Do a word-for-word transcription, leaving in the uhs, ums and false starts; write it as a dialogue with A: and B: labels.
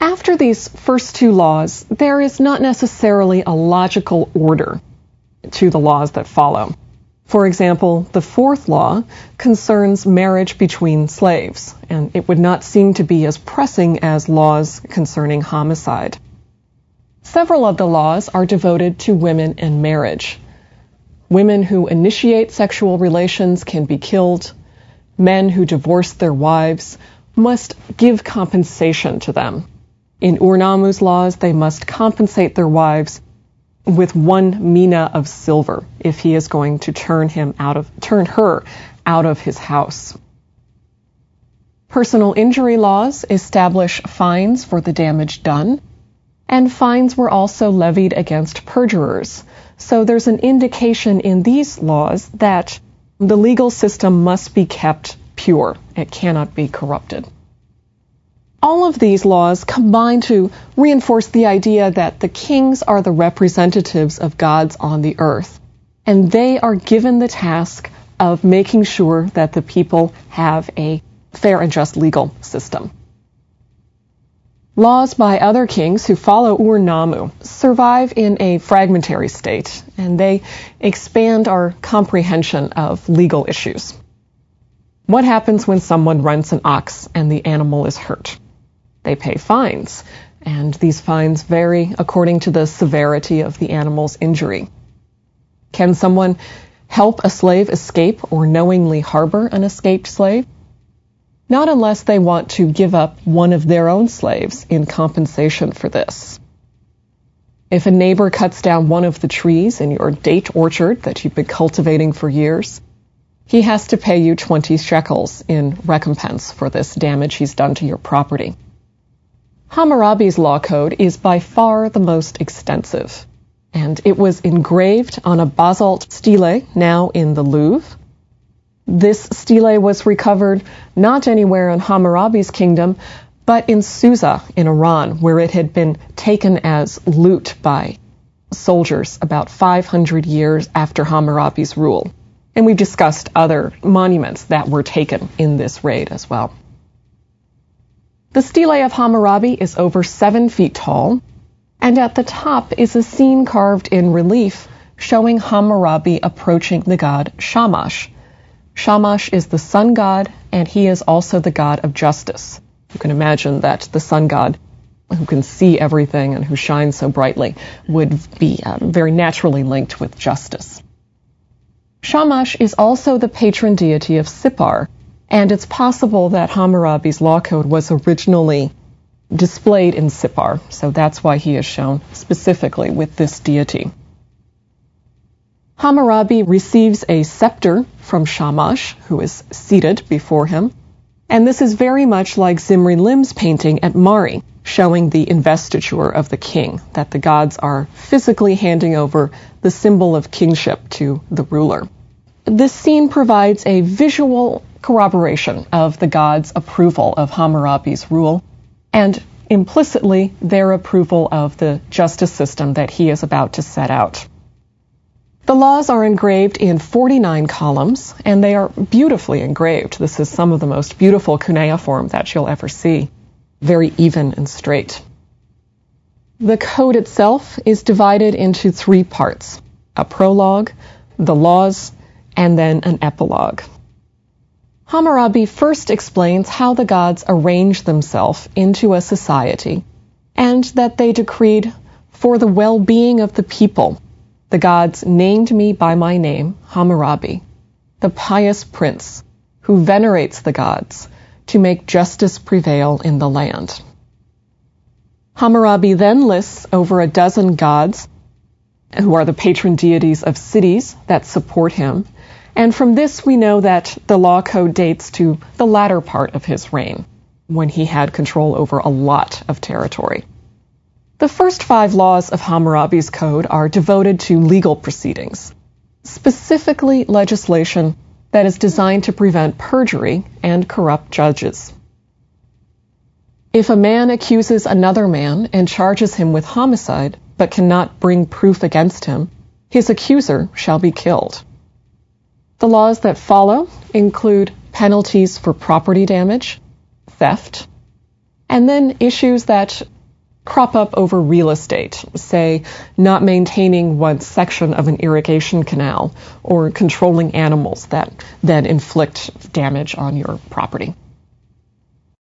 A: After these first two laws, there is not necessarily a logical order to the laws that follow. For example, the fourth law concerns marriage between slaves, and it would not seem to be as pressing as laws concerning homicide. Several of the laws are devoted to women and marriage. Women who initiate sexual relations can be killed. Men who divorce their wives must give compensation to them. In Ur-Nammu's laws, they must compensate their wives with one mina of silver if he is going to turn him out of turn her out of his house. Personal injury laws establish fines for the damage done, and fines were also levied against perjurers. So there's an indication in these laws that the legal system must be kept pure. It cannot be corrupted. All of these laws combine to reinforce the idea that the kings are the representatives of gods on the earth, and they are given the task of making sure that the people have a fair and just legal system. Laws by other kings who follow Ur-Nammu survive in a fragmentary state, and they expand our comprehension of legal issues. What happens when someone rents an ox and the animal is hurt? They pay fines, and these fines vary according to the severity of the animal's injury. Can someone help a slave escape or knowingly harbor an escaped slave? Not unless they want to give up one of their own slaves in compensation for this. If a neighbor cuts down one of the trees in your date orchard that you've been cultivating for years, he has to pay you twenty shekels in recompense for this damage he's done to your property. Hammurabi's law code is by far the most extensive, and it was engraved on a basalt stele now in the Louvre. This stele was recovered not anywhere in Hammurabi's kingdom, but in Susa in Iran, where it had been taken as loot by soldiers about five hundred years after Hammurabi's rule. And we've discussed other monuments that were taken in this raid as well. The stele of Hammurabi is over seven feet tall, and at the top is a scene carved in relief showing Hammurabi approaching the god Shamash. Shamash is the sun god, and he is also the god of justice. You can imagine that the sun god, who can see everything and who shines so brightly, would be uh, very naturally linked with justice. Shamash is also the patron deity of Sippar, and it's possible that Hammurabi's law code was originally displayed in Sippar, so that's why he is shown specifically with this deity. Hammurabi receives a scepter from Shamash, who is seated before him, and this is very much like Zimri Lim's painting at Mari, showing the investiture of the king, that the gods are physically handing over the symbol of kingship to the ruler. This scene provides a visual corroboration of the gods' approval of Hammurabi's rule, and implicitly their approval of the justice system that he is about to set out. The laws are engraved in forty-nine columns, and they are beautifully engraved. This is some of the most beautiful cuneiform that you'll ever see, very even and straight. The code itself is divided into three parts: a prologue, the laws, and then an epilogue. Hammurabi first explains how the gods arrange themselves into a society, and that they decreed, for the well-being of the people, the gods named me by my name, Hammurabi, the pious prince, who venerates the gods, to make justice prevail in the land. Hammurabi then lists over a dozen gods, who are the patron deities of cities that support him, and from this we know that the law code dates to the latter part of his reign, when he had control over a lot of territory. The first five laws of Hammurabi's code are devoted to legal proceedings, specifically legislation that is designed to prevent perjury and corrupt judges. If a man accuses another man and charges him with homicide, but cannot bring proof against him, his accuser shall be killed. The laws that follow include penalties for property damage, theft, and then issues that crop up over real estate, say not maintaining one section of an irrigation canal or controlling animals that then inflict damage on your property.